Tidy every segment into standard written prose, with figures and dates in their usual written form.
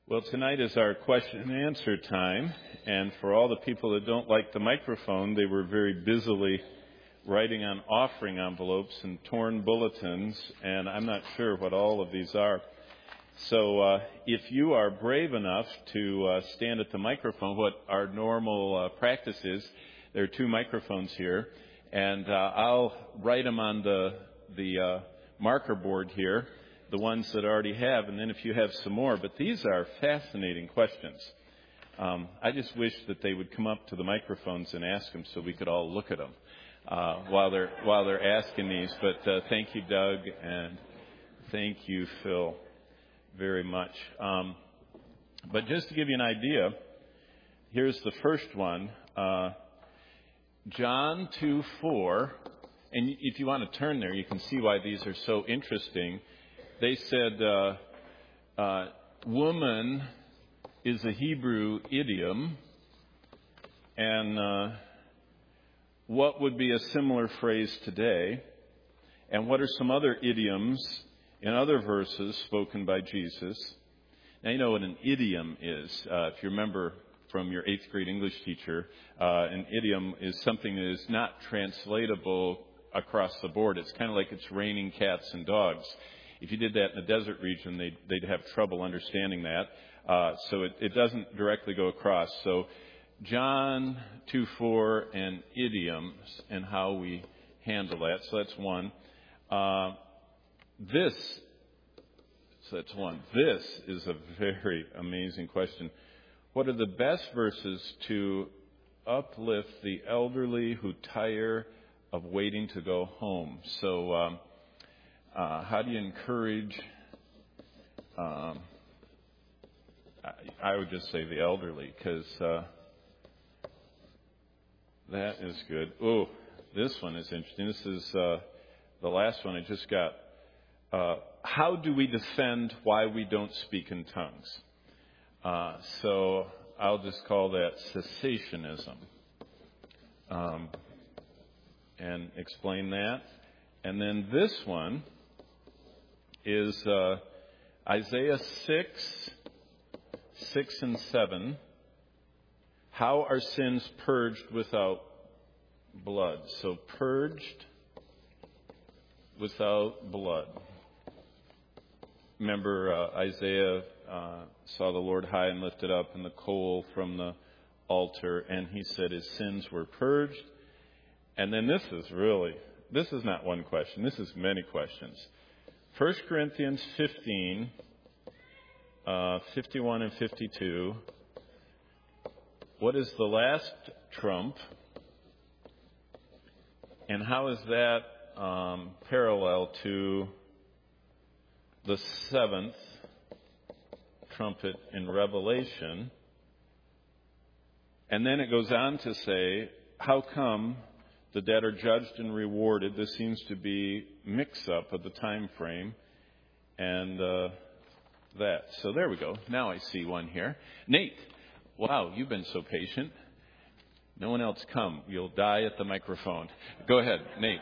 Well, tonight is our question and answer time, and for all the people that don't like the microphone, they were very busily writing on offering envelopes and torn bulletins, and I'm not sure what all of these are. So if you are brave enough to stand at the microphone, what our normal practice is, there are two microphones here, and I'll write them on the marker board here, the ones that I already have, and then if you have some more. But these are fascinating questions. I just wish that they would come up to the microphones and ask them so we could all look at them while they're asking these. But thank you, Doug, and thank you, Phil, very much. But just to give you an idea, here's the first one. John 2:4, and if you want to turn there, you can see why these are so interesting. They said, woman is a Hebrew idiom, and what would be a similar phrase today? And what are some other idioms in other verses spoken by Jesus? Now, you know what an idiom is. If you remember from your 8th grade English teacher, an idiom is something that is not translatable across the board. It's kind of like it's raining cats and dogs. If you did that in the desert region, they'd have trouble understanding that. So it doesn't directly go across. So John 2:4 and idioms and how we handle that. So that's one. This is a very amazing question. What are the best verses to uplift the elderly who tire of waiting to go home? So how do you encourage, I would just say the elderly, because that is good. Oh, this one is interesting. This is the last one I just got. How do we defend why we don't speak in tongues? So I'll just call that cessationism and explain that. And then this one is Isaiah 6 and 7. How are sins purged without blood? So purged without blood. Remember, Isaiah saw the Lord high and lifted up and the coal from the altar, and he said his sins were purged. And then this is not one question, this is many questions. 1 Corinthians 15, 51 and 52. What is the last trump? And how is that parallel to the 7th trumpet in Revelation? And then it goes on to say, how come the dead are judged and rewarded? This seems to be mix-up of the time frame and that. So there we go. Now I see one here. Nate, wow, you've been so patient. No one else come. You'll die at the microphone. Go ahead, Nate.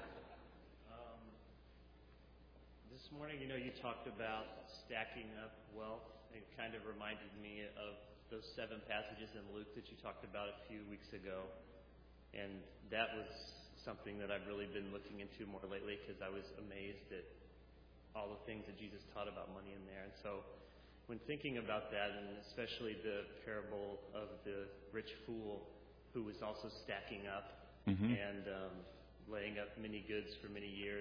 This morning, you talked about stacking up wealth. It kind of reminded me of those 7 passages in Luke that you talked about a few weeks ago. And that was something that I've really been looking into more lately because I was amazed at all the things that Jesus taught about money in there. And so when thinking about that, and especially the parable of the rich fool who was also stacking up and laying up many goods for many years,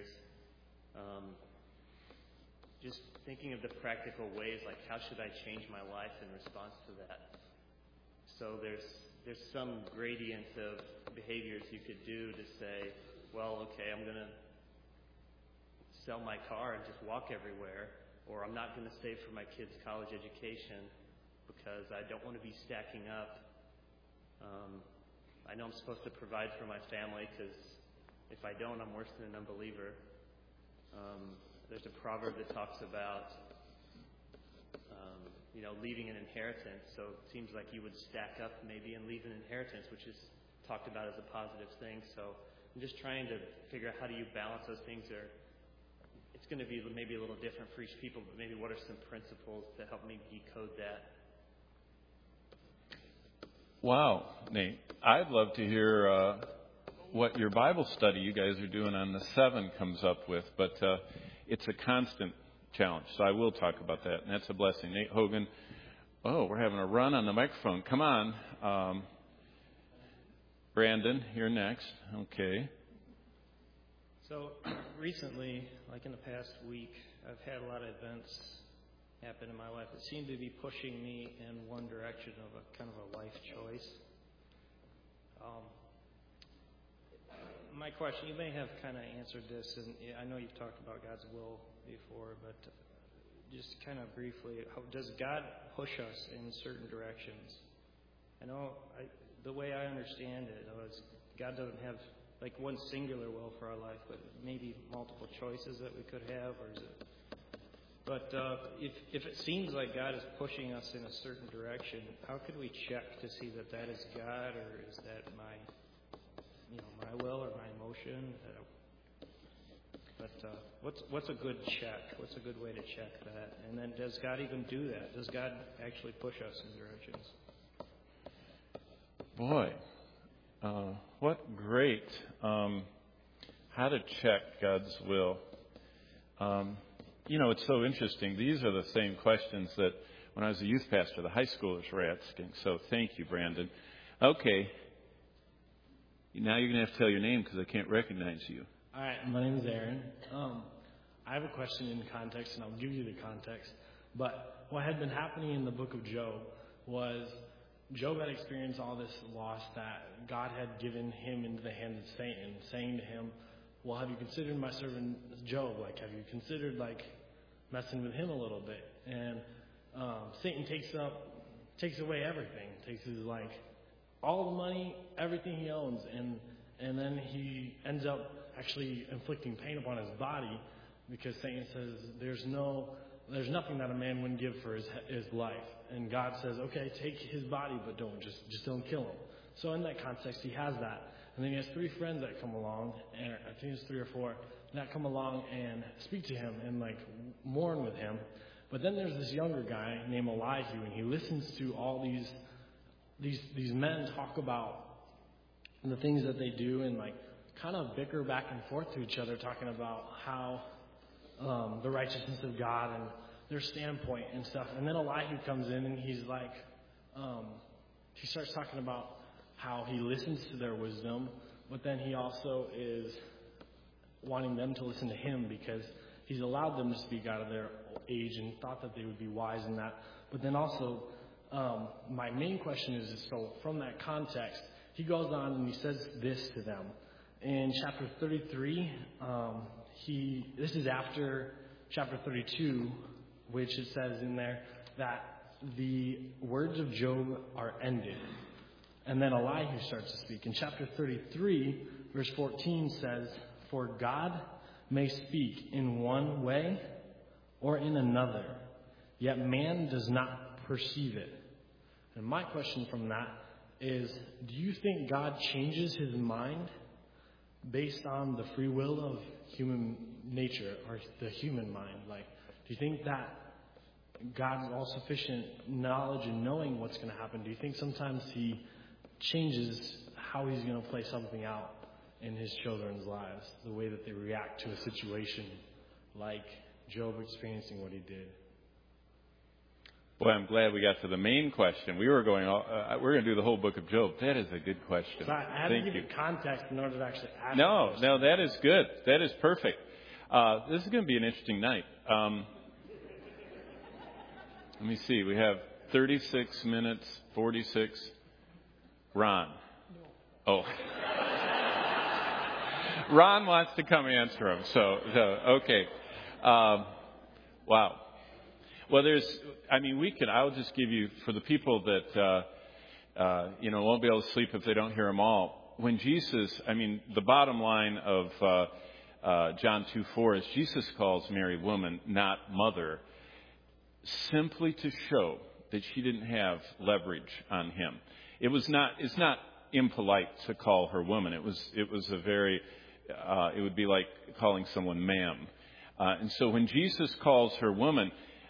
just thinking of the practical ways, like how should I change my life in response to that? So there's some gradient of behaviors you could do to say, well, okay, I'm going to sell my car and just walk everywhere, or I'm not going to save for my kids' college education because I don't want to be stacking up. I know I'm supposed to provide for my family because if I don't, I'm worse than an unbeliever. There's a proverb that talks about leaving an inheritance. So it seems like you would stack up maybe and leave an inheritance, which is talked about as a positive thing. So I'm just trying to figure out how do you balance those things. It's it's going to be maybe a little different for each people, but maybe what are some principles to help me decode that? Wow, Nate. I'd love to hear what your Bible study you guys are doing on the 7 comes up with, but it's a constant challenge, so I will talk about that, and that's a blessing. Nate Hogan, we're having a run on the microphone. Come on. Brandon, you're next. Okay. So recently, like in the past week, I've had a lot of events happen in my life that seem to be pushing me in one direction of a kind of a life choice. My question, you may have kind of answered this, and I know you've talked about God's will before, but just kind of briefly, how does God push us in certain directions? I know the way I understand it is God doesn't have like one singular will for our life, but maybe multiple choices that we could have, or is it? But if it seems like God is pushing us in a certain direction, how could we check to see that that is God, or is that my will or my emotion? But what's a good check? What's a good way to check that? And then does God even do that? Does God actually push us in directions? Boy, what great how to check God's will. It's so interesting. These are the same questions that when I was a youth pastor, the high schoolers were asking. So thank you, Brandon. Okay. Now you're going to have to tell your name because I can't recognize you. All right. My name is Aaron. I have a question in context, and I'll give you the context. But what had been happening in the book of Job was Job had experienced all this loss that God had given him into the hands of Satan, saying to him, well, have you considered my servant Job? Like, have you considered, messing with him a little bit? And Satan takes away everything. Takes his, all the money, everything he owns. And then he ends up actually inflicting pain upon his body because Satan says there's nothing that a man wouldn't give for his life. And God says, okay, take his body, but just don't kill him. So in that context, he has that. And then he has 3 friends that come along, and I think it's 3 or 4, that come along and speak to him and mourn with him. But then there's this younger guy named Elihu, and he listens to all these men talk about the things that they do and kind of bicker back and forth to each other, talking about how the righteousness of God and their standpoint and stuff. And then Elihu comes in and he's he starts talking about how he listens to their wisdom, but then he also is wanting them to listen to him because he's allowed them to speak out of their age and thought that they would be wise in that. But then also, my main question is, so from that context, he goes on and he says this to them. In chapter 33, this is after chapter 32, which it says in there that the words of Job are ended. And then Elihu starts to speak. In chapter 33, verse 14 says, for God may speak in one way or in another, yet man does not perceive it. And my question from that is, do you think God changes his mind based on the free will of human nature or the human mind? Do you think that God's all-sufficient knowledge and knowing what's going to happen, do you think sometimes he changes how he's going to play something out in his children's lives, the way that they react to a situation like Job experiencing what he did? Boy, I'm glad we got to the main question. We're going to do the whole book of Job. That is a good question. So I had to give you context in order to actually ask. No, that is good. That is perfect. This is going to be an interesting night. Let me see. We have 36 minutes, 46. Ron. Oh. Ron wants to come answer him. So okay. Wow. Well, I'll just give you, for the people that, won't be able to sleep if they don't hear them all. When Jesus, the bottom line of John 2:4 is Jesus calls Mary woman, not mother, simply to show that she didn't have leverage on him. It's not impolite to call her woman. It was a very, it would be like calling someone ma'am. And so when Jesus calls her woman,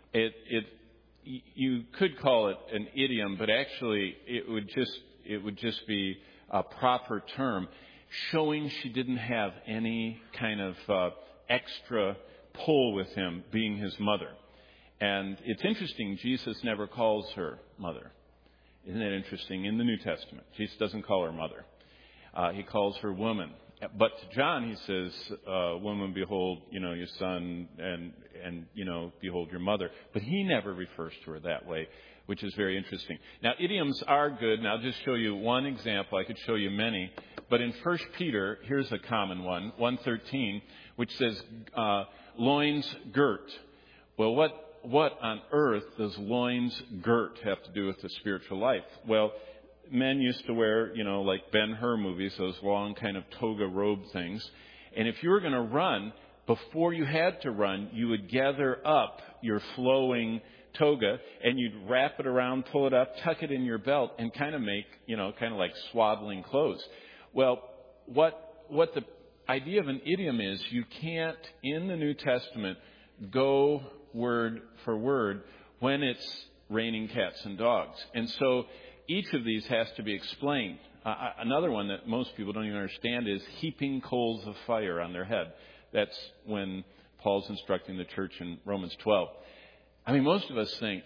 you could call it an idiom, but actually it would just be a proper term, showing she didn't have any kind of extra pull with him being his mother. And it's interesting, Jesus never calls her mother. Isn't that interesting? In the New Testament, Jesus doesn't call her mother. He calls her woman. But to John, he says, woman, behold, your son, and behold your mother. But he never refers to her that way, which is very interesting. Now, idioms are good, and I'll just show you one example. I could show you many. But in 1 Peter, here's a common one, 1:13, which says, loins girt. Well, what on earth does loins girt have to do with the spiritual life? Well, men used to wear, like Ben-Hur movies, those long kind of toga robe things. And if you were going to run, before you had to run, you would gather up your flowing toga and you'd wrap it around, pull it up, tuck it in your belt, and kind of make, kind of like swaddling clothes. Well, what the idea of an idiom is, you can't, in the New Testament, go word for word when it's raining cats and dogs. And so each of these has to be explained. Another one that most people don't even understand is heaping coals of fire on their head. That's when Paul's instructing the church in Romans 12. I mean, most of us think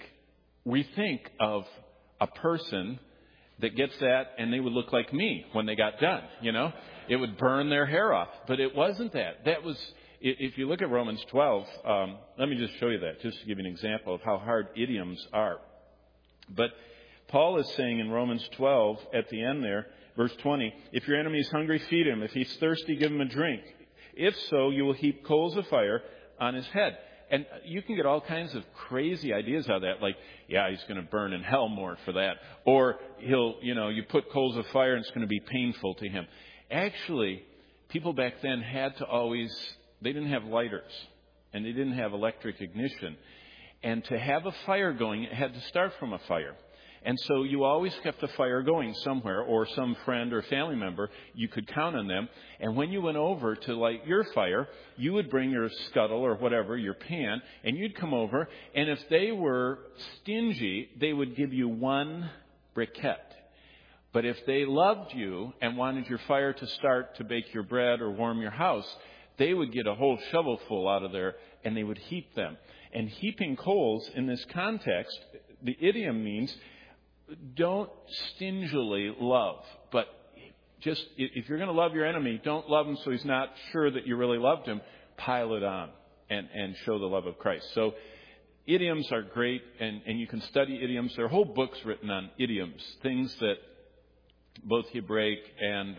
of a person that gets that and they would look like me when they got done, It would burn their hair off. But it wasn't that. That was, if you look at Romans 12, let me just show you that, just to give you an example of how hard idioms are. But Paul is saying in Romans 12, at the end there, verse 20, if your enemy is hungry, feed him. If he's thirsty, give him a drink. If so, you will heap coals of fire on his head. And you can get all kinds of crazy ideas out of that, like, he's going to burn in hell more for that. Or you put coals of fire and it's going to be painful to him. Actually, people back then they didn't have lighters and they didn't have electric ignition. And to have a fire going, it had to start from a fire. And so you always kept the fire going somewhere, or some friend or family member, you could count on them. And when you went over to light your fire, you would bring your scuttle or whatever, your pan, and you'd come over. And if they were stingy, they would give you one briquette. But if they loved you and wanted your fire to start to bake your bread or warm your house, they would get a whole shovelful out of there and they would heap them. And heaping coals in this context, the idiom means don't stingily love, but just if you're going to love your enemy, don't love him so he's not sure that you really loved him. Pile it on and show the love of Christ. So idioms are great, and you can study idioms. There are whole books written on idioms, things that both Hebraic and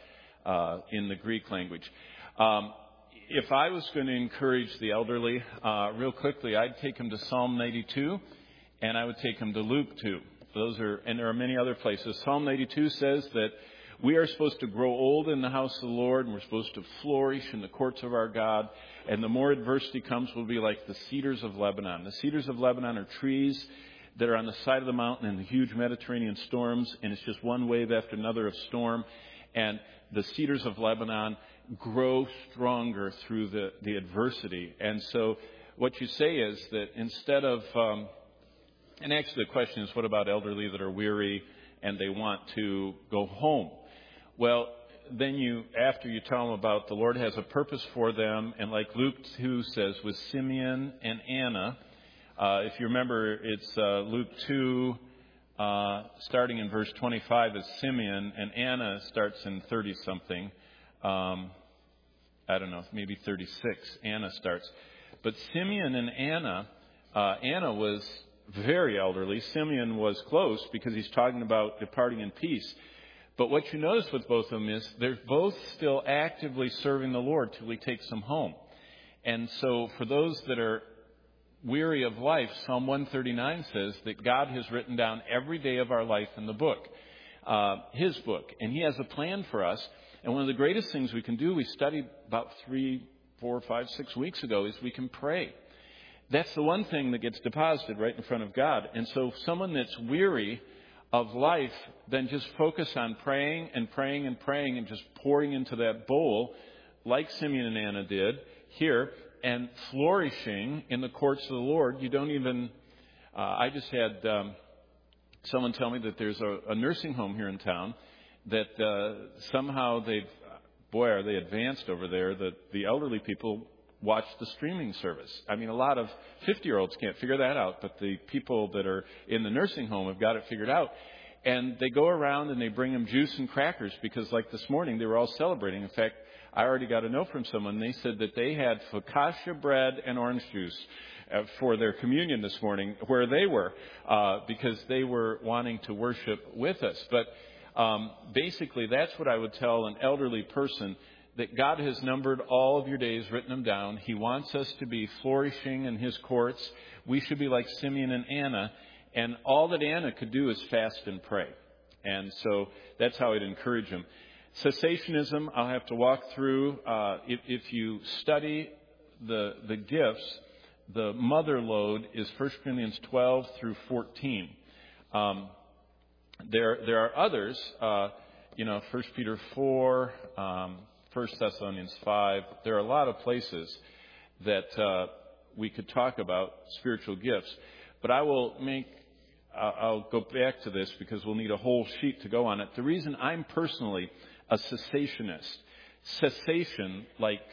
in the Greek language. If I was going to encourage the elderly, real quickly, I'd take them to Psalm 92, and I would take them to Luke 2. And there are many other places. Psalm 92 says that we are supposed to grow old in the house of the Lord, and we're supposed to flourish in the courts of our God. And the more adversity comes, we'll be like the cedars of Lebanon. The cedars of Lebanon are trees that are on the side of the mountain in the huge Mediterranean storms, and it's just one wave after another of storm. And the cedars of Lebanon grow stronger through the adversity. And so what you say is that instead of... and actually the question is, what about elderly that are weary and they want to go home? Well, then after you tell them about the Lord has a purpose for them, and like Luke 2 says, with Simeon and Anna, if you remember, it's Luke 2, starting in verse 25 is Simeon, and Anna starts in 30-something. I don't know, maybe 36, Anna starts. But Simeon and Anna was very elderly. Simeon was close because he's talking about departing in peace. But what you notice with both of them is they're both still actively serving the Lord till he takes them home. And so for those that are weary of life, Psalm 139 says that God has written down every day of our life in the book, his book. And he has a plan for us. And one of the greatest things we can do, we studied about 3, 4, 5, 6 weeks ago, is we can pray. That's the one thing that gets deposited right in front of God. And so someone that's weary of life, then just focus on praying and praying and praying and just pouring into that bowl like Simeon and Anna did here. and flourishing in the courts of the Lord. You don't even, I just had someone tell me that there's a nursing home here in town that somehow boy, are they advanced over there, that the elderly people watch the streaming service. I mean, a lot of 50-year-olds can't figure that out, but the people that are in the nursing home have got it figured out. And they go around and they bring them juice and crackers because, like this morning, they were all celebrating. In fact, I already got a note from someone. They said that they had focaccia bread and orange juice for their communion this morning where they were because they were wanting to worship with us. But basically, that's what I would tell an elderly person, that God has numbered all of your days, written them down. He wants us to be flourishing in His courts. We should be like Simeon and Anna. And all that Anna could do is fast and pray. And so that's how I'd encourage him. Cessationism, I'll have to walk through. If you study the gifts, the mother lode is 1 Corinthians 12 through 14. There are others, 1 Peter 4, 1 Thessalonians 5. There are a lot of places that we could talk about spiritual gifts. But I'll go back to this because we'll need a whole sheet to go on it. The reason I'm personally a cessationist, cessation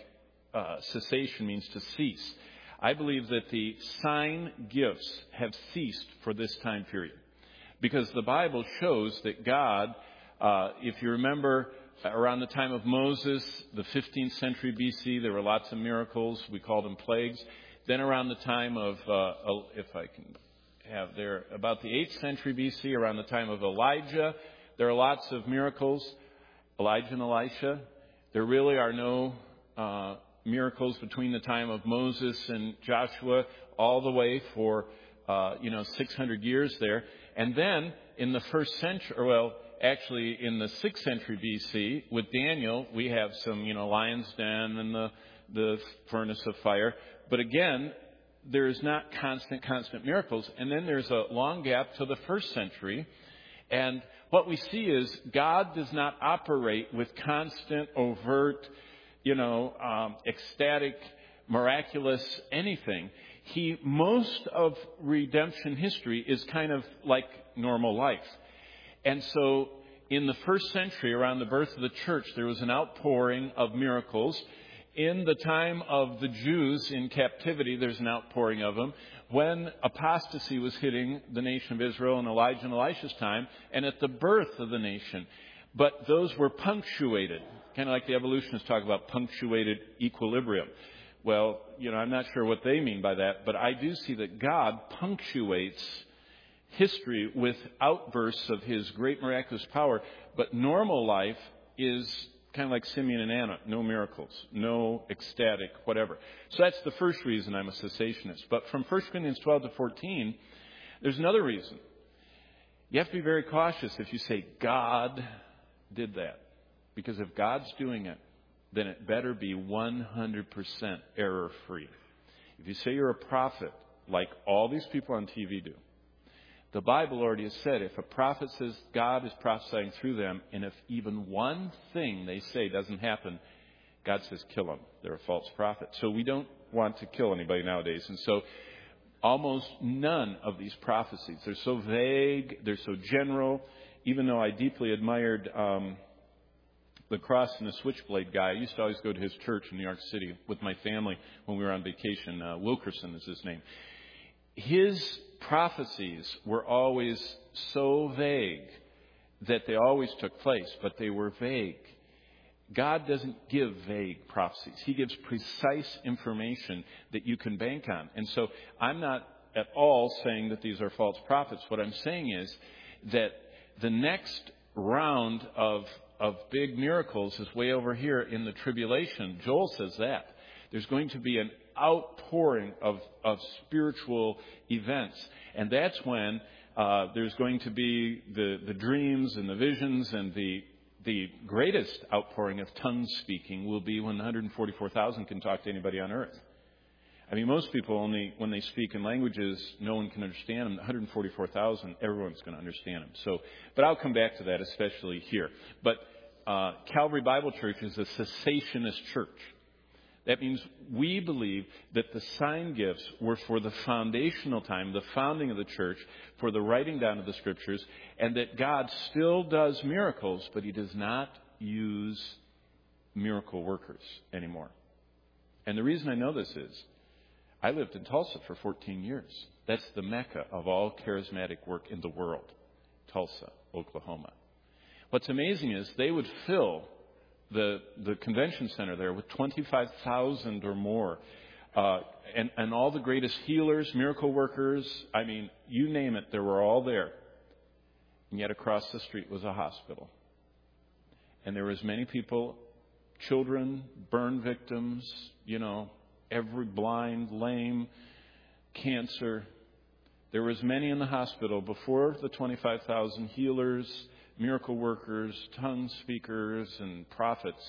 means to cease. I believe that the sign gifts have ceased for this time period because the Bible shows that God, if you remember, around the time of Moses, the 15th century BC, there were lots of miracles. We called them plagues. Then around the time of, if I can have there, about the 8th century BC, around the time of Elijah, there are lots of miracles. Elijah and Elisha. There really are no miracles between the time of Moses and Joshua all the way for, 600 years there. And then in the first century, actually in the 6th century BC, with Daniel, we have some, lion's den and the furnace of fire. But again, there's not constant miracles. And then there's a long gap to the 1st century. And what we see is God does not operate with constant, overt, ecstatic, miraculous anything. Most of redemption history is kind of like normal life. And so in the 1st century, around the birth of the church, there was an outpouring of miracles. In the time of the Jews in captivity, there's an outpouring of them. When apostasy was hitting the nation of Israel in Elijah and Elisha's time, and at the birth of the nation. But those were punctuated, kind of like the evolutionists talk about punctuated equilibrium. Well, I'm not sure what they mean by that, but I do see that God punctuates history with outbursts of His great miraculous power, but normal life is kind of like Simeon and Anna, no miracles, no ecstatic, whatever. So that's the first reason I'm a cessationist. But from 1 Corinthians 12 to 14, there's another reason. You have to be very cautious if you say, God did that. Because if God's doing it, then it better be 100% error-free. If you say you're a prophet, like all these people on TV do, the Bible already has said if a prophet says God is prophesying through them, and if even one thing they say doesn't happen, God says kill them. They're a false prophet. So we don't want to kill anybody nowadays. And so almost none of these prophecies, they're so vague, they're so general. Even though I deeply admired the cross and the switchblade guy, I used to always go to his church in New York City with my family when we were on vacation. Wilkerson is his name. His prophecies were always so vague that they always took place, but they were vague. God doesn't give vague prophecies. He gives precise information that you can bank on. And so I'm not at all saying that these are false prophets. What I'm saying is that the next round of big miracles is way over here in the tribulation. Joel says that. There's going to be an outpouring of spiritual events. And that's when there's going to be the dreams and the visions, and the greatest outpouring of tongues speaking will be when 144,000 can talk to anybody on earth. I mean, most people only, when they speak in languages, no one can understand them. 144,000, everyone's going to understand them. So, but I'll come back to that, especially here. But Calvary Bible Church is a cessationist church. That means we believe that the sign gifts were for the foundational time, the founding of the church, for the writing down of the Scriptures, and that God still does miracles, but He does not use miracle workers anymore. And the reason I know this is, I lived in Tulsa for 14 years. That's the mecca of all charismatic work in the world, Tulsa, Oklahoma. What's amazing is they would fill the convention center there with 25,000 or more, and all the greatest healers, miracle workers, I mean, you name it, they were all there. And yet across the street was a hospital. And there were as many people, children, burn victims, every blind, lame, cancer. There were as many in the hospital before the 25,000 healers, miracle workers, tongue speakers, and prophets.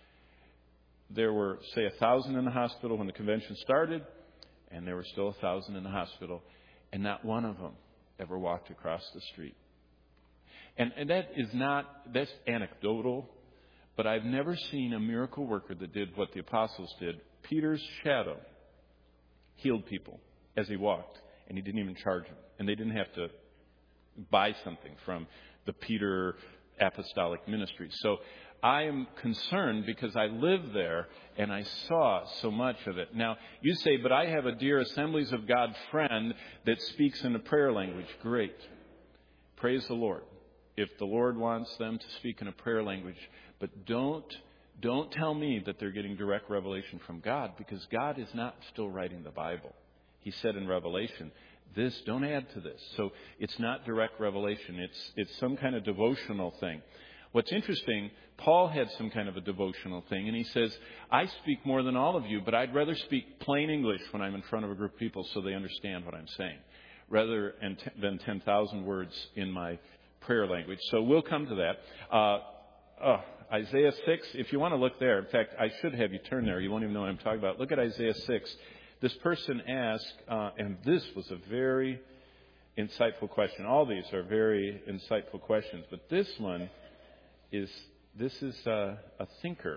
There were, say, 1,000 in the hospital when the convention started, and there were still 1,000 in the hospital, and not one of them ever walked across the street. And that's anecdotal, but I've never seen a miracle worker that did what the apostles did. Peter's shadow healed people as he walked, and he didn't even charge them, and they didn't have to buy something from the Peter apostolic ministry. So I am concerned because I lived there and I saw so much of it. Now, you say, but I have a dear Assemblies of God friend that speaks in a prayer language. Great. Praise the Lord. If the Lord wants them to speak in a prayer language, but don't tell me that they're getting direct revelation from God, because God is not still writing the Bible. He said in Revelation, don't add to this. So it's not direct revelation. It's some kind of devotional thing. What's interesting, Paul had some kind of a devotional thing, and he says, I speak more than all of you, but I'd rather speak plain English when I'm in front of a group of people so they understand what I'm saying, rather than 10,000 words in my prayer language. So we'll come to that. Isaiah 6, if you want to look there. In fact, I should have you turn there. You won't even know what I'm talking about. Look at Isaiah 6. This person asked, and this was a very insightful question. All these are very insightful questions, but this one is a thinker.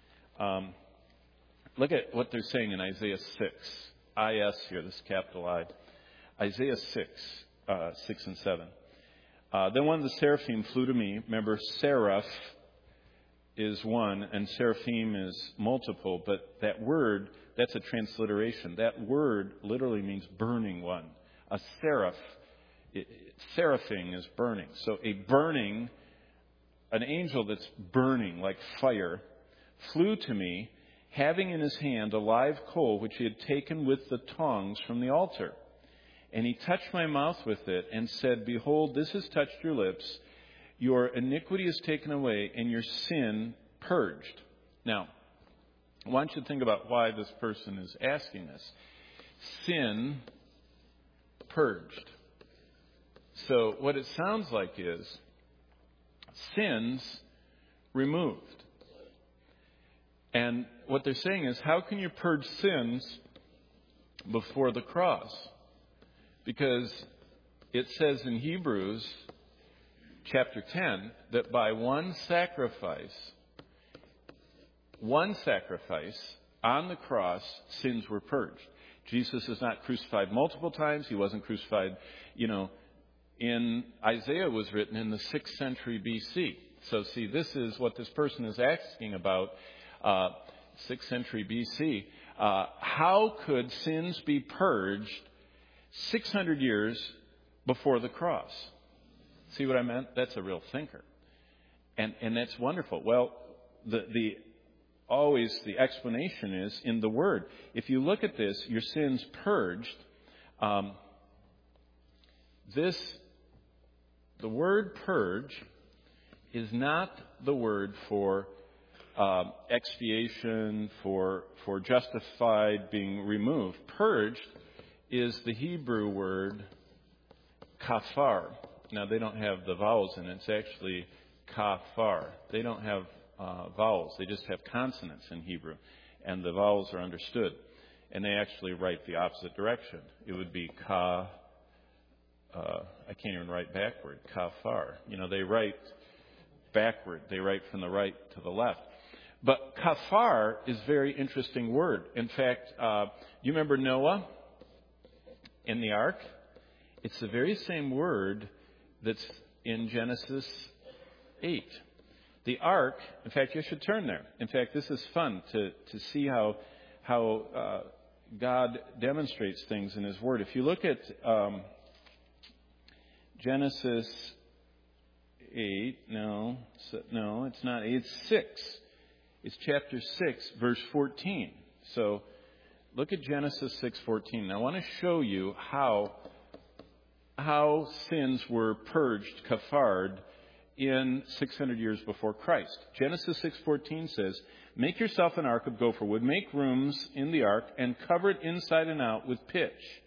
Look at what they're saying in Isaiah 6. I-S here, this capital I. Isaiah 6, 6 and 7. Then one of the seraphim flew to me. Remember, seraph is one, and seraphim is multiple, but that word, that's a transliteration. That word literally means burning one. A seraph, seraphing is burning. So an angel that's burning like fire, flew to me, having in his hand a live coal which he had taken with the tongs from the altar. And he touched my mouth with it and said, Behold, this has touched your lips. Your iniquity is taken away and your sin purged. Now, I want you to think about why this person is asking this. Sin purged. So what it sounds like is sins removed. And what they're saying is, how can you purge sins before the cross? Because it says in Hebrews chapter 10 that by one sacrifice on the cross, sins were purged. Jesus is not crucified multiple times. He wasn't crucified, in Isaiah was written in the 6th century BC. So see, this is what this person is asking about, 6th century BC. How could sins be purged 600 years before the cross? See what I meant? That's a real thinker. And that's wonderful. Well, the explanation is in the Word. If you look at this, your sins purged, the word purge is not the word for expiation, for justified, being removed. Purged is the Hebrew word kafar. Now, they don't have the vowels in it. It's actually kafar. They don't have vowels. They just have consonants in Hebrew, and the vowels are understood. And they actually write the opposite direction. It would be I can't even write backward, kafar. They write backward. They write from the right to the left. But kafar is a very interesting word. In fact, you remember Noah in the ark? It's the very same word that's in Genesis 8. The ark, in fact, you should turn there. In fact, this is fun to see how God demonstrates things in His Word. If you look at Genesis 8, no, it's not 8, it's 6. It's chapter 6, verse 14. So look at Genesis 6:14. Now I want to show you how sins were purged, kafared, in 600 years before Christ. Genesis 6:14 says, "Make yourself an ark of gopher wood, make rooms in the ark, and cover it inside and out with pitch."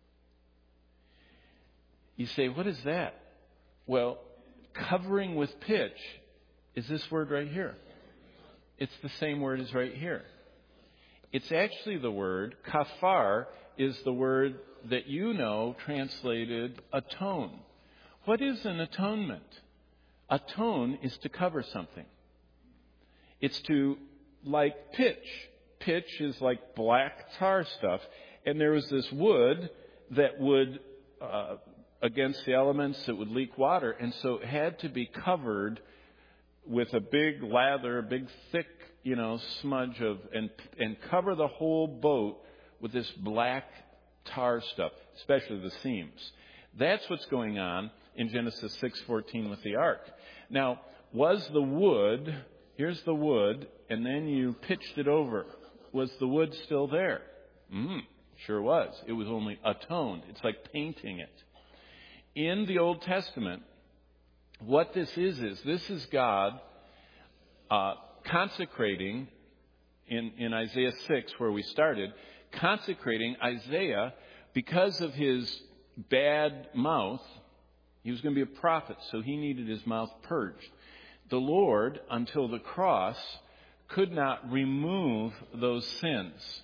You say, what is that? Well, covering with pitch is this word right here. It's the same word as right here. It's actually the word, kafar is the word that you know translated atone. What is an atonement? Atone is to cover something. It's to, like pitch. Pitch is like black tar stuff. And there was this wood that would, against the elements, it would leak water. And so it had to be covered with a big lather, a big thick, smudge of, and cover the whole boat with this black tar stuff, especially the seams. That's what's going on in Genesis 6:14 with the ark. Now, was the wood, here's the wood, and then you pitched it over. Was the wood still there? Sure was. It was only atoned. It's like painting it. In the Old Testament, what this is God consecrating, in Isaiah 6, where we started, consecrating Isaiah because of his bad mouth. He was going to be a prophet, so he needed his mouth purged. The Lord, until the cross, could not remove those sins.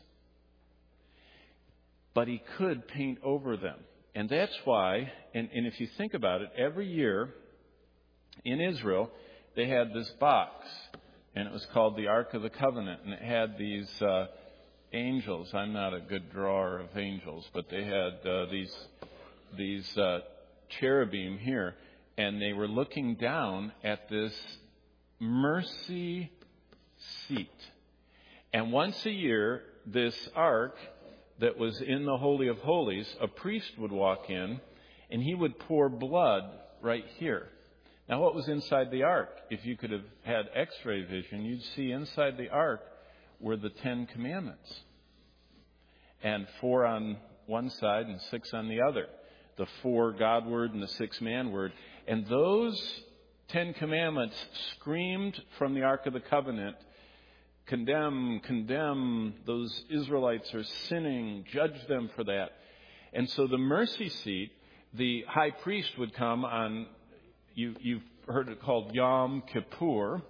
But he could paint over them. And that's why, and if you think about it, every year in Israel, they had this box, and it was called the Ark of the Covenant, and it had these angels. I'm not a good drawer of angels, but they had these cherubim here, and they were looking down at this mercy seat. And once a year, this ark that was in the Holy of Holies, a priest would walk in, and he would pour blood right here. Now, what was inside the ark? If you could have had x-ray vision, you'd see inside the ark were the 10 Commandments. And 4 on one side and 6 on the other. The 4 God word and the 6 man word. And those 10 Commandments screamed from the Ark of the Covenant, condemn, condemn, those Israelites are sinning, judge them for that. And so the mercy seat, the high priest would come on, you've heard it called Yom Kippur,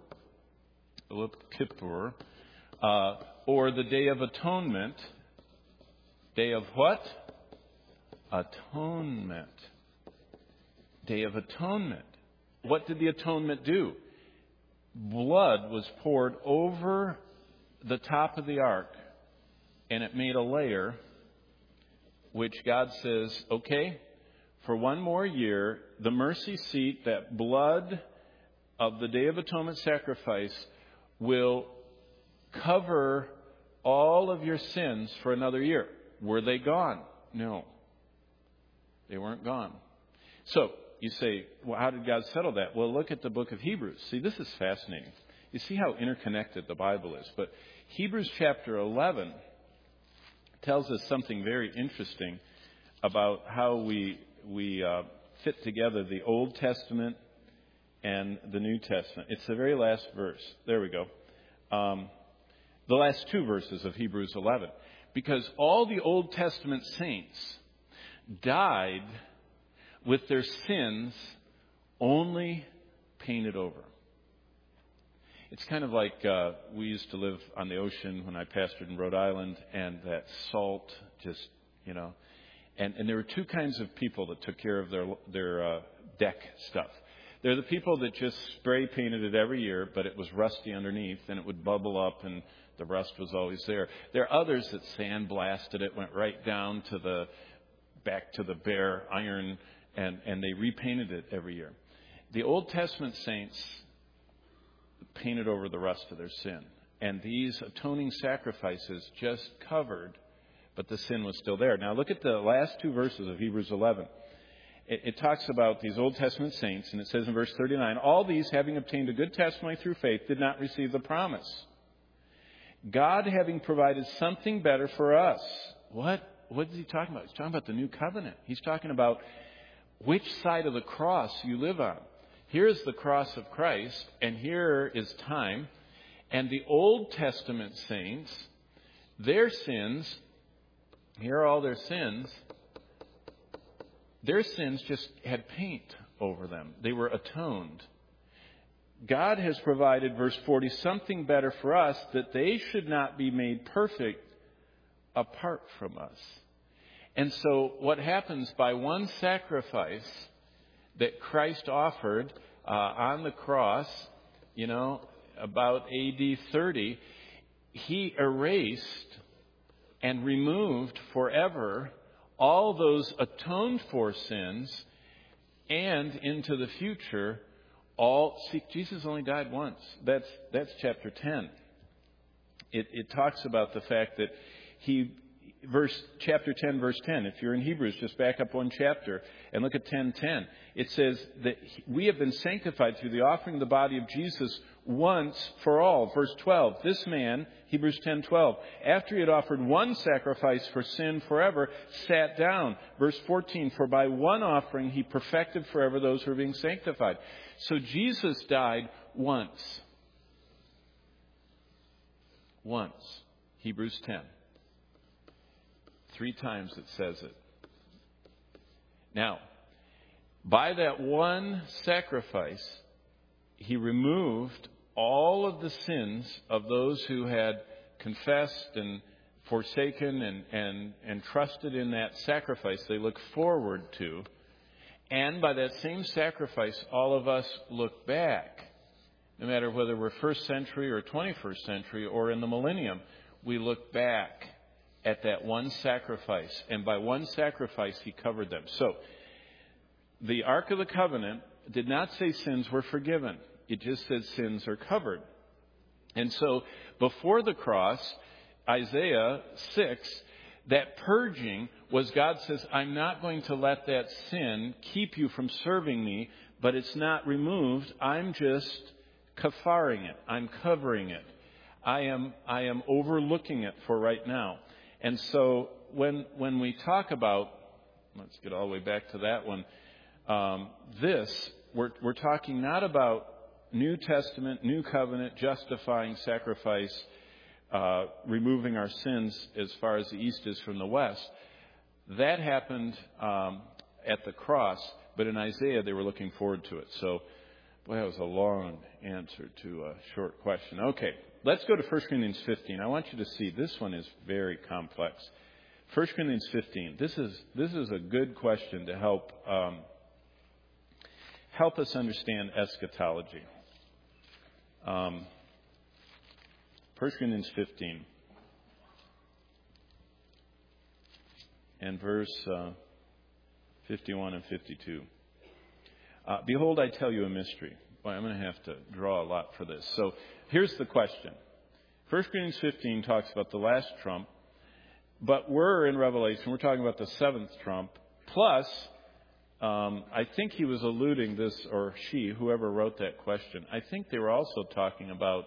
or the Day of Atonement. Day of what? Atonement. Day of Atonement. What did the atonement do? Blood was poured over the top of the ark, and it made a layer, which God says, okay, for one more year, the mercy seat, that blood of the Day of Atonement sacrifice, will cover all of your sins for another year. Were they gone? No. They weren't gone. So, you say, well, how did God settle that? Well, look at the book of Hebrews. See, this is fascinating. You see how interconnected the Bible is. But Hebrews chapter 11 tells us something very interesting about how we fit together the Old Testament and the New Testament. It's the very last verse. There we go. The last 2 verses of Hebrews 11. Because all the Old Testament saints died with their sins only painted over. It's kind of like we used to live on the ocean when I pastored in Rhode Island, and that salt just, and there were 2 kinds of people that took care of their deck stuff. They're the people that just spray painted it every year, but it was rusty underneath, and it would bubble up, and the rust was always there. There are others that sandblasted it, went right down to back to the bare iron, and they repainted it every year. The Old Testament saints painted over the rust of their sin. And these atoning sacrifices just covered, but the sin was still there. Now look at the last two verses of Hebrews 11. It talks about these Old Testament saints, and it says in verse 39, all these, having obtained a good testimony through faith, did not receive the promise. God having provided something better for us. What is he talking about? He's talking about the new covenant. He's talking about which side of the cross you live on. Here's the cross of Christ, and here is time. And the Old Testament saints, their sins, here are all their sins. Their sins just had paint over them. They were atoned. God has provided, verse 40, something better for us, that they should not be made perfect apart from us. And so what happens by one sacrifice that Christ offered on the cross, about AD 30, he erased and removed forever all those atoned for sins, and into the future, Jesus only died once. That's chapter 10. It talks about the fact that chapter 10, verse 10. If you're in Hebrews, just back up one chapter and look at 10:10. It says that we have been sanctified through the offering of the body of Jesus once for all. Verse 12. This man, Hebrews 10:12, after he had offered one sacrifice for sin forever, sat down. Verse 14. For by one offering he perfected forever those who are being sanctified. So Jesus died once. Once. Hebrews 10. 3 times it says it. Now, by that one sacrifice, he removed all of the sins of those who had confessed and forsaken and trusted in that sacrifice they look forward to. And by that same sacrifice, all of us look back. No matter whether we're 1st century or 21st century or in the millennium, we look back at that one sacrifice. And by one sacrifice, he covered them. So, the Ark of the Covenant did not say sins were forgiven. It just said sins are covered. And so, before the cross, Isaiah 6, that purging was God says, I'm not going to let that sin keep you from serving me, but it's not removed. I'm just kafaring it. I'm covering it. I am overlooking it for right now. And so when we talk about, let's get all the way back to that one, we're talking not about New Testament, New Covenant, justifying sacrifice, removing our sins as far as the east is from the west. That happened at the cross, but in Isaiah they were looking forward to it. So, boy, that was a long answer to a short question. Okay, let's go to 1 Corinthians 15. I want you to see this one is very complex. 1 Corinthians 15. This is a good question to help us understand eschatology. 1 Corinthians 15 and verse 51 and 52. Behold, I tell you a mystery. Boy, I'm going to have to draw a lot for this. So here's the question. 1 Corinthians 15 talks about the last trump, but we're in Revelation. We're talking about the 7th trump. Plus, I think he was alluding this, or she, whoever wrote that question, I think they were also talking about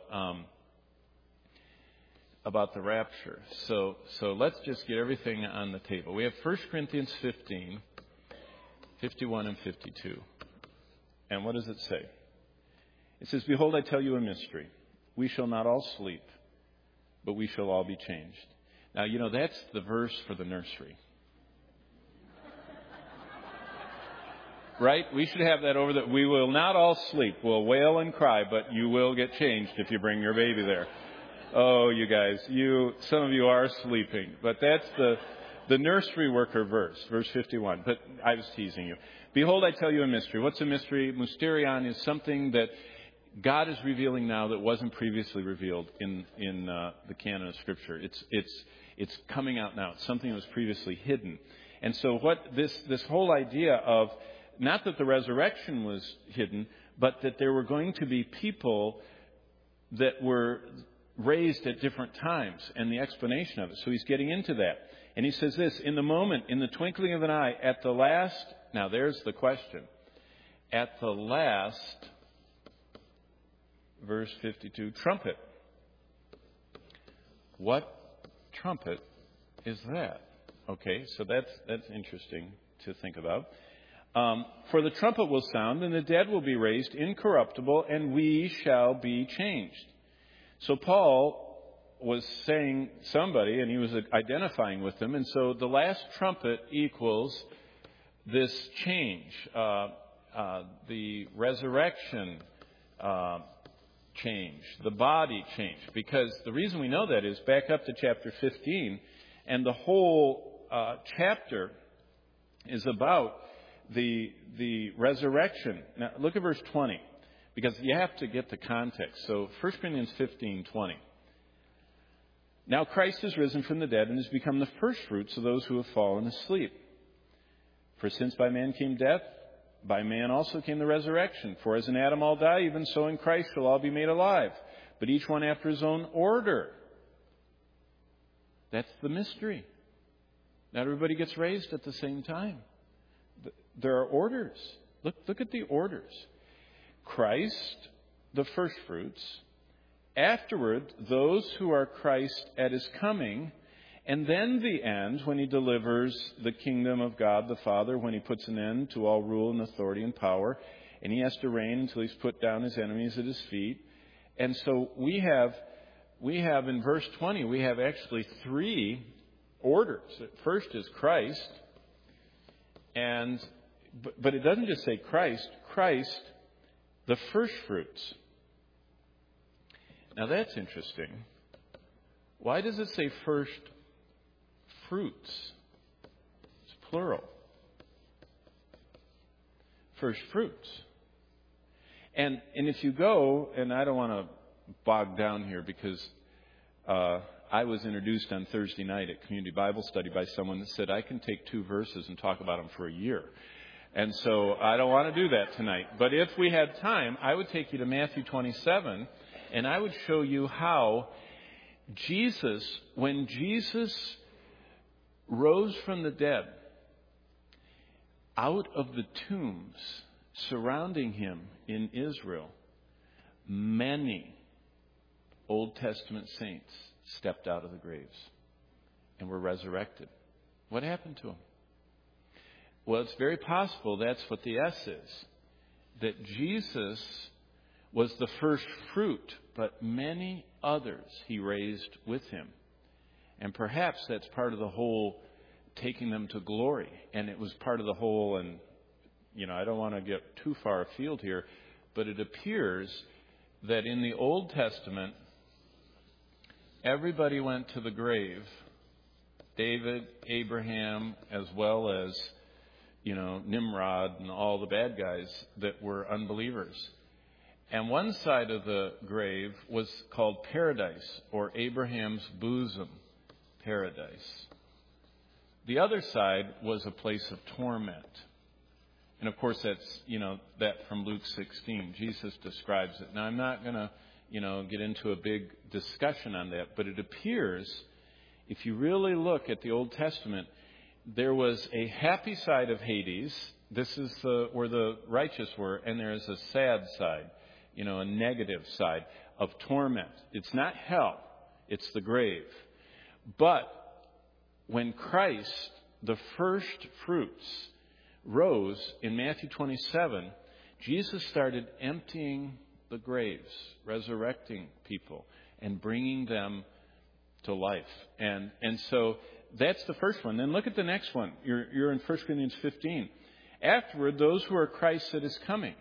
the rapture. So let's just get everything on the table. We have 1 Corinthians 15, 51 and 52. And what does it say? It says, Behold, I tell you a mystery. We shall not all sleep, but we shall all be changed. Now, that's the verse for the nursery. Right? We should have that over that. We will not all sleep. We'll wail and cry, but you will get changed if you bring your baby there. Oh, you guys, some of you are sleeping, but The nursery worker verse 51. But I was teasing you. Behold, I tell you a mystery. What's a mystery? Mysterion is something that God is revealing now that wasn't previously revealed in the canon of Scripture. It's coming out now. It's something that was previously hidden. And so what this whole idea of, not that the resurrection was hidden, but that there were going to be people that were raised at different times, and the explanation of it. So he's getting into that. And he says this, in the moment, in the twinkling of an eye, at the last, now there's the question, at the last, verse 52, trumpet. What trumpet is that? Okay, so that's interesting to think about. For the trumpet will sound, and the dead will be raised incorruptible, and we shall be changed. So Paul was saying somebody, and he was identifying with them, and so the last trumpet equals this change, the resurrection change, the body change. Because the reason we know that is back up to chapter 15, and the whole chapter is about the resurrection. Now, look at verse 20, because you have to get the context. So 1 Corinthians 15:20. Now Christ is risen from the dead and has become the firstfruits of those who have fallen asleep. For since by man came death, by man also came the resurrection. For as in Adam all die, even so in Christ shall all be made alive, but each one after his own order. That's the mystery. Not everybody gets raised at the same time. There are orders. Look at the orders. Christ, the firstfruits. Afterward, those who are Christ at his coming. And then the end, when he delivers the kingdom of God the Father, when he puts an end to all rule and authority and power. And he has to reign until he's put down his enemies at his feet. And so we have in verse 20, we have actually three orders. First is Christ. But it doesn't just say Christ, the firstfruits. Now that's interesting. Why does it say first fruits? It's plural. First fruits. And if you go, and I don't want to bog down here because I was introduced on Thursday night at Community Bible Study by someone that said I can take 2 verses and talk about them for a year. And so I don't want to do that tonight. But if we had time, I would take you to Matthew 27, and I would show you how when Jesus rose from the dead, out of the tombs surrounding him in Israel, many Old Testament saints stepped out of the graves and were resurrected. What happened to them? Well, it's very possible that's what the S is. That Jesus was the first fruit, but many others he raised with him. And perhaps that's part of the whole taking them to glory. And it was part of the whole, and, I don't want to get too far afield here, but it appears that in the Old Testament, everybody went to the grave. David, Abraham, as well as Nimrod and all the bad guys that were unbelievers. And one side of the grave was called paradise, or Abraham's bosom, paradise. The other side was a place of torment. And of course that's, that from Luke 16. Jesus describes it. Now I'm not going to, get into a big discussion on that, but it appears, if you really look at the Old Testament, there was a happy side of Hades. This is where the righteous were. And there is a sad side, a negative side of torment. It's not hell. It's the grave. But when Christ, the first fruits, rose in Matthew 27, Jesus started emptying the graves, resurrecting people, and bringing them to life. And so that's the first one. Then look at the next one. You're in 1 Corinthians 15. Afterward, those who are Christ at his coming.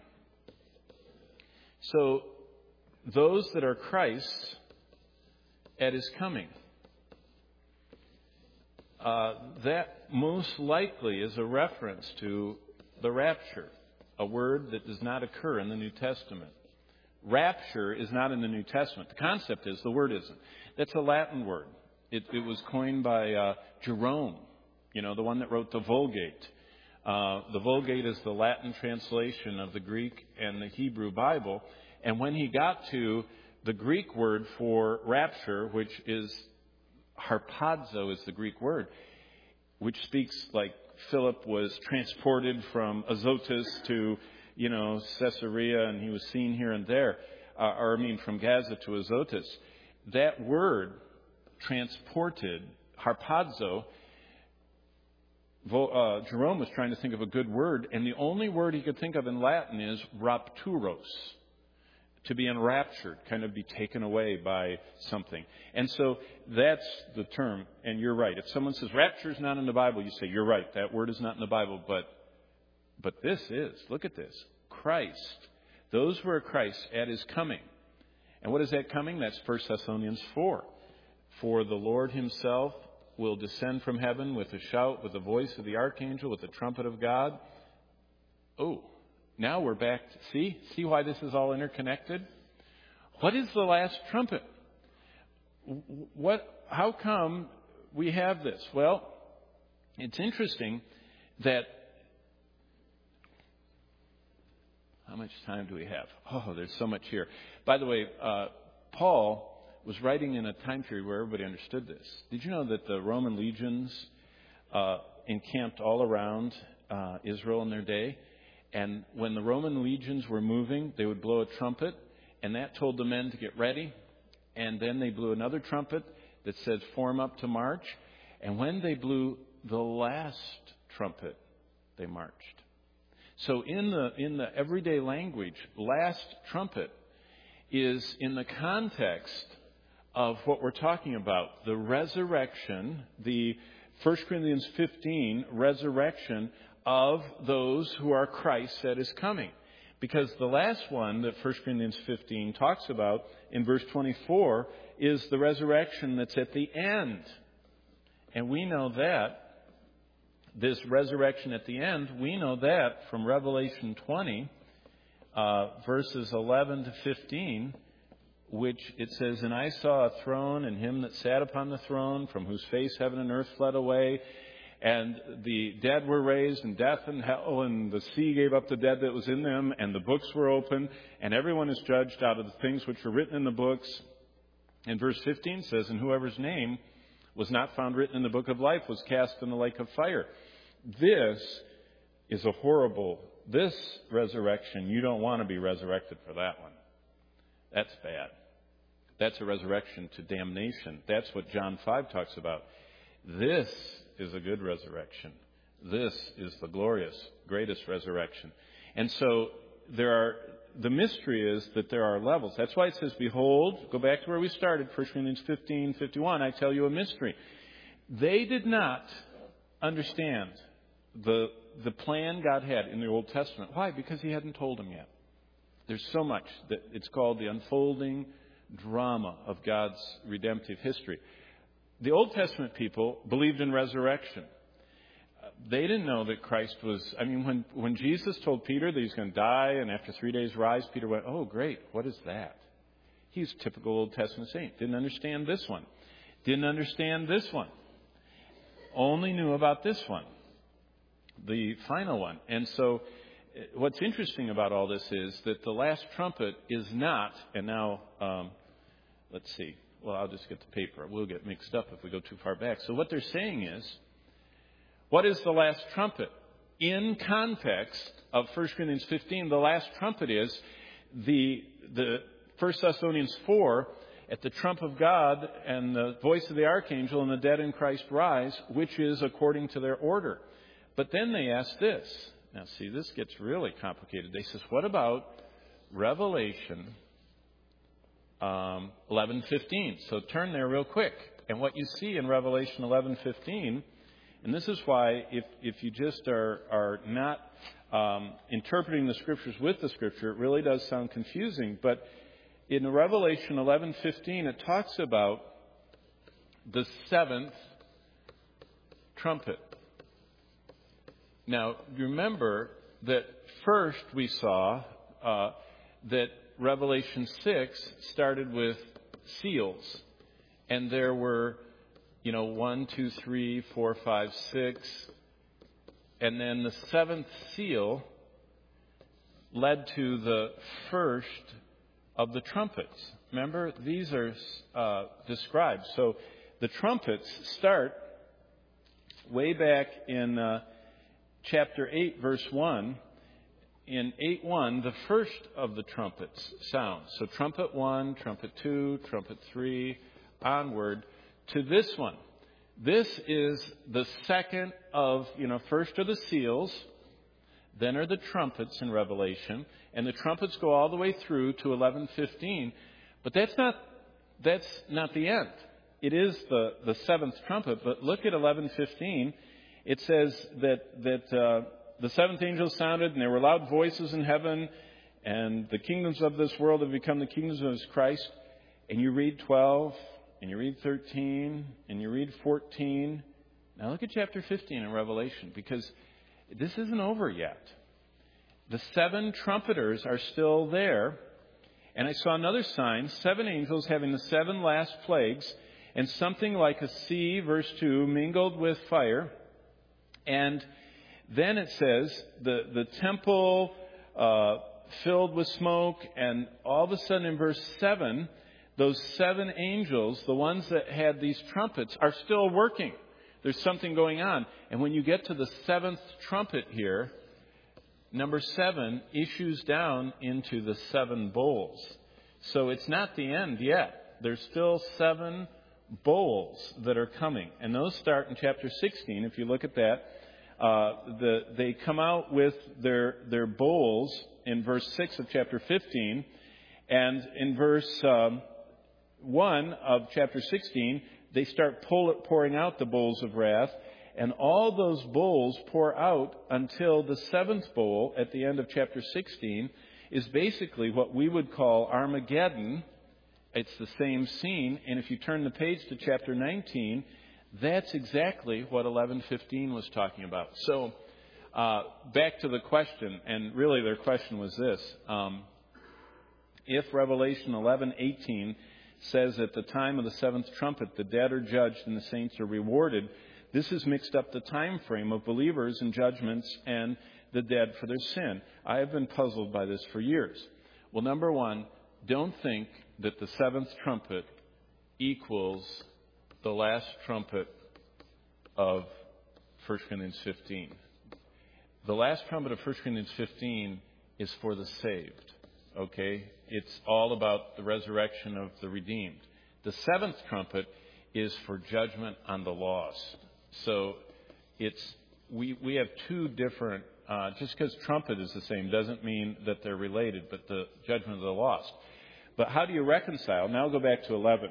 So those that are Christ at his coming. that most likely is a reference to the rapture, a word that does not occur in the New Testament. Rapture is not in the New Testament. The concept is, the word isn't. That's a Latin word. It was coined by Jerome, the one that wrote the Vulgate. The Vulgate is the Latin translation of the Greek and the Hebrew Bible. And when he got to the Greek word for rapture, which is harpazo is the Greek word, which speaks like Philip was transported from Azotus to, Caesarea, and he was seen here and there, from Gaza to Azotus. That word, transported, harpazo, Jerome was trying to think of a good word, and the only word he could think of in Latin is rapturos, to be enraptured, kind of be taken away by something. And so that's the term, and you're right. If someone says rapture is not in the Bible, you say, you're right, that word is not in the Bible, but this is. Look at this. Christ. Those who are Christ at His coming. And what is that coming? That's 1 Thessalonians 4. For the Lord Himself will descend from heaven with a shout, with the voice of the archangel, with the trumpet of God. Oh, now we're back. See why this is all interconnected? What is the last trumpet? How come we have this? Well, it's interesting that. How much time do we have? Oh, there's so much here. By the way, Paul was writing in a time period where everybody understood this. Did you know that the Roman legions encamped all around Israel in their day? And when the Roman legions were moving, they would blow a trumpet, and that told the men to get ready. And then they blew another trumpet that said, form up to march. And when they blew the last trumpet, they marched. So in the everyday language, last trumpet is in the context of what we're talking about, the resurrection, the 1 Corinthians 15 resurrection of those who are Christ that is coming. Because the last one that 1 Corinthians 15 talks about in verse 24 is the resurrection that's at the end. And we know that, this resurrection at the end, we know that from Revelation 20, verses 11 to 15, which it says, and I saw a throne and him that sat upon the throne, from whose face heaven and earth fled away. And the dead were raised, and death and hell and the sea gave up the dead that was in them, and the books were opened, and everyone is judged out of the things which were written in the books. And verse 15 says, and whoever's name was not found written in the book of life was cast in the lake of fire. This is this resurrection, you don't want to be resurrected for that one. That's bad. That's a resurrection to damnation. That's what John 5 talks about. This is a good resurrection. This is the glorious, greatest resurrection. And so the mystery is that there are levels. That's why it says, behold, go back to where we started, 1 Corinthians 15:51, I tell you a mystery. They did not understand the plan God had in the Old Testament. Why? Because He hadn't told them yet. There's so much that it's called the unfolding drama of God's redemptive history. The Old Testament people believed in resurrection. They didn't know that Christ was... when Jesus told Peter that He's going to die and after 3 days rise, Peter went, oh, great, what is that? He's a typical Old Testament saint. Didn't understand this one. Didn't understand this one. Only knew about this one, the final one. And so what's interesting about all this is that the last trumpet is not, and now, let's see. Well, I'll just get the paper. We'll get mixed up if we go too far back. So what they're saying is, what is the last trumpet? In context of 1 Corinthians 15, the last trumpet is the 1 Thessalonians 4, at the trump of God and the voice of the archangel and the dead in Christ rise, which is according to their order. But then they ask this. Now, see, this gets really complicated. They says, what about Revelation 11:15? So turn there real quick. And what you see in Revelation 11:15, and this is why if you just are not interpreting the Scriptures with the Scripture, it really does sound confusing. But in Revelation 11:15, it talks about the seventh trumpet. Now, remember that first we saw that Revelation 6 started with seals. And there were, 1, 2, 3, 4, 5, 6. And then the seventh seal led to the first of the trumpets. Remember, these are described. So the trumpets start way back in chapter 8, verse 1. In 8:1, the first of the trumpets sounds. So trumpet 1, trumpet 2, trumpet 3, onward to this one. This is the second of, first are the seals, then are the trumpets in Revelation, and the trumpets go all the way through to 11:15. But that's not the end. It is the seventh trumpet, but look at 11:15. It says that the seventh angel sounded, and there were loud voices in heaven, and the kingdoms of this world have become the kingdoms of his Christ. And you read 12, and you read 13, and you read 14. Now look at chapter 15 in Revelation, because this isn't over yet. The seven trumpeters are still there. And I saw another sign, 7 angels having the 7 last plagues, and something like a sea, verse 2, mingled with fire. And then it says the temple filled with smoke, and all of a sudden in verse 7, those 7 angels, the ones that had these trumpets, are still working. There's something going on. And when you get to the 7th trumpet here, number 7 issues down into the 7 bowls. So it's not the end yet. There's still 7 bowls that are coming. And those start in chapter 16. If you look at that, they come out with their bowls in verse 6 of chapter 15. And in verse 1 of chapter 16, they start pouring out the bowls of wrath. And all those bowls pour out until the 7th bowl at the end of chapter 16 is basically what we would call Armageddon. It's the same scene. And if you turn the page to chapter 19, that's exactly what 11:15 was talking about. So back to the question, and really their question was this. If Revelation 11:18 says at the time of the 7th trumpet, the dead are judged and the saints are rewarded, this has mixed up the time frame of believers and judgments and the dead for their sin. I have been puzzled by this for years. Well, number one, don't think that the 7th trumpet equals the last trumpet of 1 Corinthians 15. The last trumpet of 1 Corinthians 15 is for the saved. Okay? It's all about the resurrection of the redeemed. The 7th trumpet is for judgment on the lost. So we have two different, just because trumpet is the same doesn't mean that they're related, but the judgment of the lost. But how do you reconcile? Now go back to 11,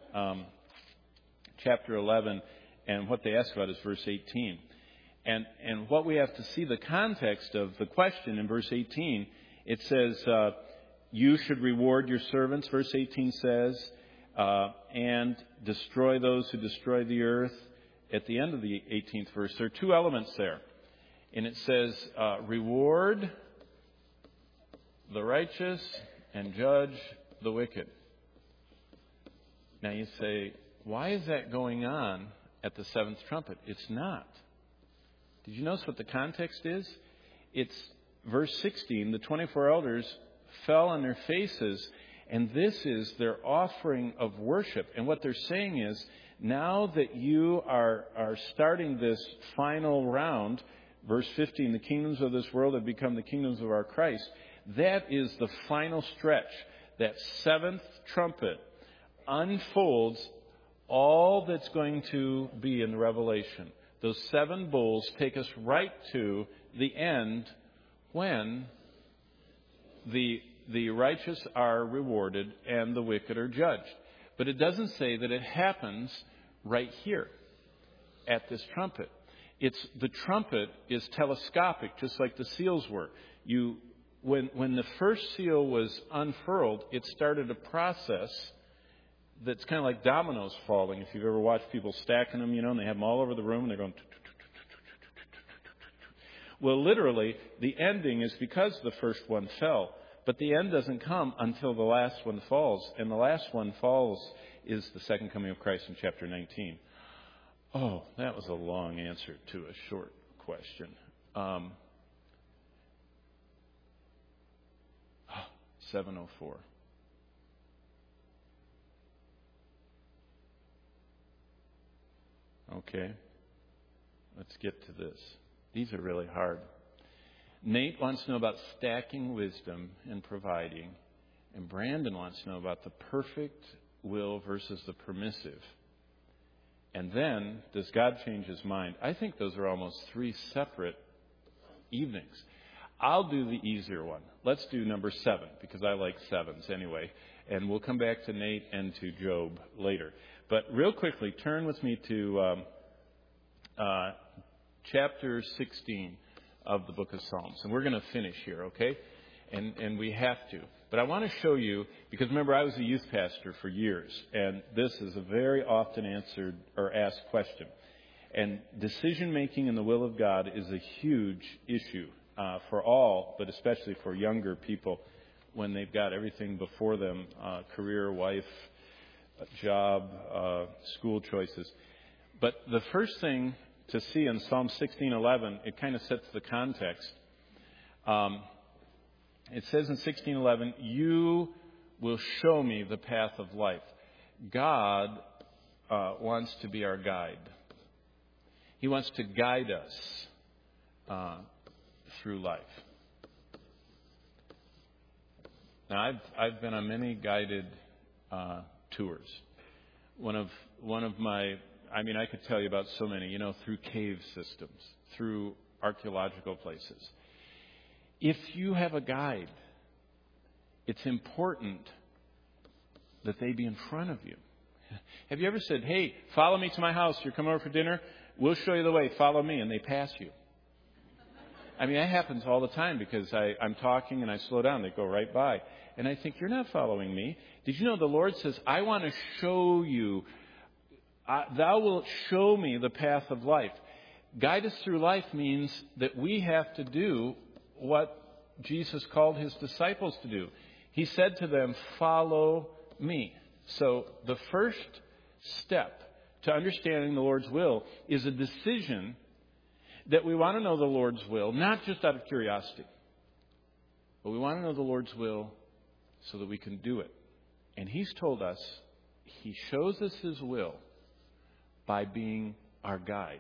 chapter 11, and what they ask about is verse 18. And what we have to see the context of the question in verse 18, it says, you should reward your servants, verse 18 says, and destroy those who destroy the earth. At the end of the 18th verse, there are two elements there. And it says, reward the righteous and judge the wicked. Now you say, why is that going on at the 7th trumpet? It's not. Did you notice what the context is? It's verse 16, the 24 elders fell on their faces, and this is their offering of worship. And what they're saying is, now that you are starting this final round, verse 15, the kingdoms of this world have become the kingdoms of our Christ. That is the final stretch. That 7th trumpet unfolds all that's going to be in the Revelation. Those 7 bowls take us right to the end when the righteous are rewarded and the wicked are judged. But it doesn't say that it happens right here at this trumpet. The trumpet is telescopic, just like the seals were. When the first seal was unfurled, it started a process that's kind of like dominoes falling. If you've ever watched people stacking them, and they have them all over the room, and they're going, Well, literally, the ending is because the first one fell. But the end doesn't come until the last one falls. And the last one falls is the second coming of Christ in chapter 19. Oh, that was a long answer to a short question. 7:04. Okay. Let's get to this. These are really hard. Nate wants to know about stacking wisdom and providing. And Brandon wants to know about the perfect will versus the permissive. And then, does God change his mind? I think those are almost three separate evenings. I'll do the easier one. Let's do number 7, because I like 7s anyway. And we'll come back to Nate and to Job later. But real quickly, turn with me to chapter 16 of the book of Psalms. And we're going to finish here, okay? And we have to. But I want to show you, because remember, I was a youth pastor for years, and this is a very often answered or asked question. And decision-making in the will of God is a huge issue for all, but especially for younger people when they've got everything before them, career, wife, job, school choices. But the first thing to see in Psalm 16:11, it kind of sets the context. It says in 16:11, "You will show me the path of life." God wants to be our guide. He wants to guide us through life. Now, I've been on many guided tours. One of my, I could tell you about so many, through cave systems, through archaeological places. If you have a guide, it's important that they be in front of you. Have you ever said, "Hey, follow me to my house. You're coming over for dinner. We'll show you the way. Follow me," and they pass you? That happens all the time because I'm talking and I slow down. They go right by. And I think, you're not following me. Did you know the Lord says, I want to show you. Thou wilt show me the path of life. Guide us through life means that we have to do what Jesus called his disciples to do. He said to them, "Follow me." So the first step to understanding the Lord's will is a decision that we want to know the Lord's will, not just out of curiosity, but we want to know the Lord's will so that we can do it. And he's told us he shows us his will by being our guide.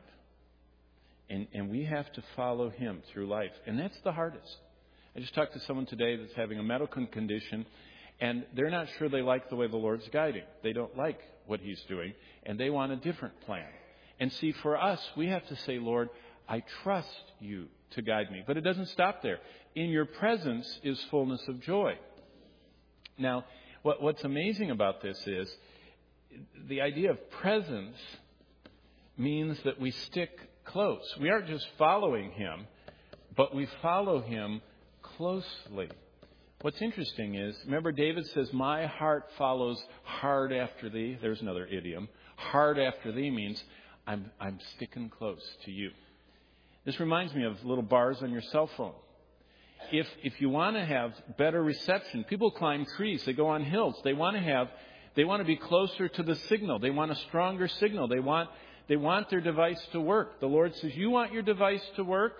And we have to follow him through life. And that's the hardest. I just talked to someone today that's having a medical condition, and they're not sure they like the way the Lord's guiding. They don't like what he's doing, and they want a different plan. And see, for us, we have to say, "Lord, I trust you to guide me." But it doesn't stop there. In your presence is fullness of joy. Now, what's amazing about this is the idea of presence means that we stick close. We aren't just following him, but we follow him closely. What's interesting is, remember David says, "My heart follows hard after thee." There's another idiom. Hard after thee means I'm sticking close to you. This reminds me of little bars on your cell phone. If you want to have better reception, people climb trees, they go on hills. They want to be closer to the signal. They want a stronger signal. They want their device to work. The Lord says, "You want your device to work?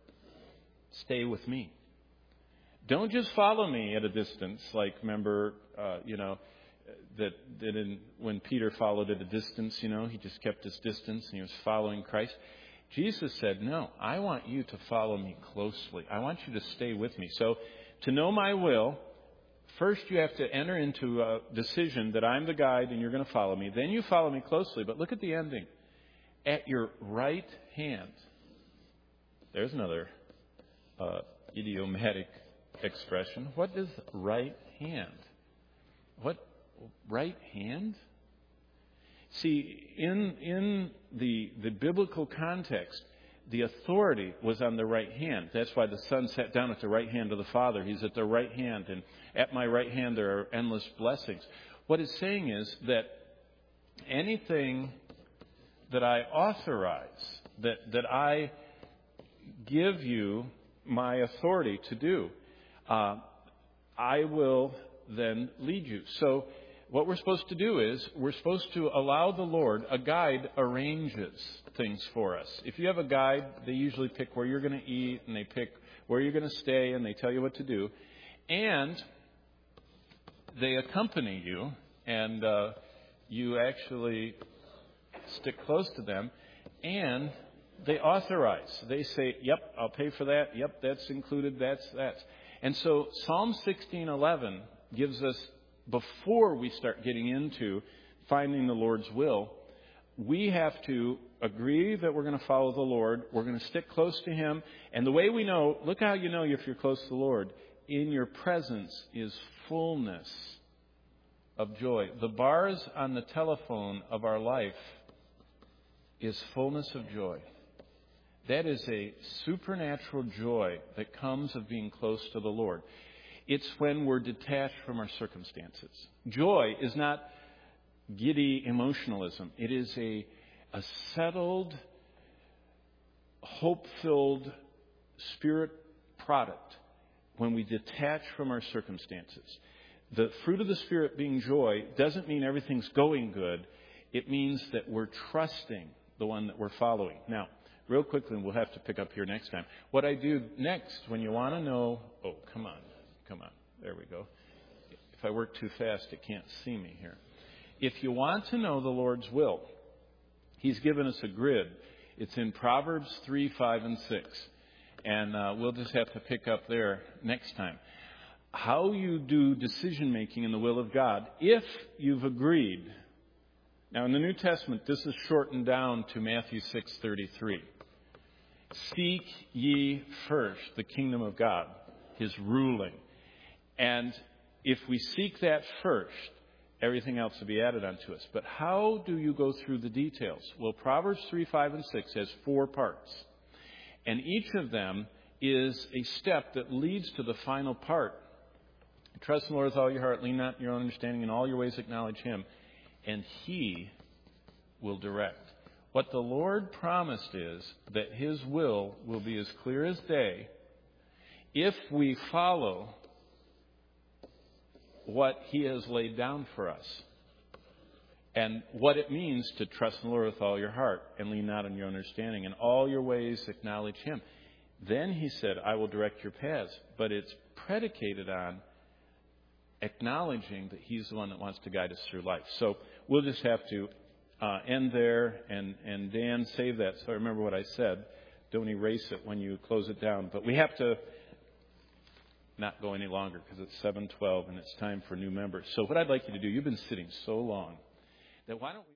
Stay with me. Don't just follow me at a distance." Like, remember, when Peter followed at a distance, he just kept his distance and he was following Christ. Jesus said, "No, I want you to follow me closely. I want you to stay with me." So to know my will, first you have to enter into a decision that I'm the guide and you're going to follow me. Then you follow me closely. But look at the ending. At your right hand. There's another idiomatic expression. What is right hand? What right hand? See, in the biblical context, the authority was on the right hand. That's why the Son sat down at the right hand of the Father. He's at the right hand, and at my right hand there are endless blessings. What it's saying is that anything that I authorize, that I give you my authority to do. I will then lead you. So what we're supposed to do is we're supposed to allow the Lord. A guide arranges things for us. If you have a guide, they usually pick where you're going to eat, and they pick where you're going to stay, and they tell you what to do. And they accompany you, and you actually stick close to them, and they authorize. They say, yep, I'll pay for that. Yep, that's included. That's. And so Psalm 16:11 gives us, before we start getting into finding the Lord's will, we have to agree that we're going to follow the Lord. We're going to stick close to Him. And the way we know, look how you know if you're close to the Lord. In your presence is fullness of joy. The bars on the telephone of our life is fullness of joy. That is a supernatural joy that comes of being close to the Lord. It's when we're detached from our circumstances. Joy is not giddy emotionalism. It is a settled, hope-filled spirit product when we detach from our circumstances. The fruit of the Spirit being joy doesn't mean everything's going good. It means that we're trusting the one that we're following. Now, real quickly, and we'll have to pick up here next time. What I do next, when you want to know... Oh, come on. There we go. If I work too fast, it can't see me here. If you want to know the Lord's will, He's given us a grid. It's in Proverbs 3, 5, and 6. And we'll just have to pick up there next time. How you do decision-making in the will of God, if you've agreed. Now, in the New Testament, this is shortened down to Matthew 6:33. Seek ye first the kingdom of God, His ruling. And if we seek that first, everything else will be added unto us. But how do you go through the details? Well, Proverbs 3, 5, and 6 has 4 parts. And each of them is a step that leads to the final part. Trust in the Lord with all your heart, lean not in your own understanding, in all your ways acknowledge Him, and He will direct. What the Lord promised is that His will be as clear as day if we follow what He has laid down for us. And what it means to trust in the Lord with all your heart and lean not on your own understanding. In all your ways acknowledge Him. Then He said, I will direct your paths. But it's predicated on acknowledging that He's the one that wants to guide us through life. So we'll just have to end there. And Dan, save that. So I remember what I said. Don't erase it when you close it down. But we have to not go any longer because it's 7:12 and it's time for new members. So what I'd like you to do, you've been sitting so long, that why don't we...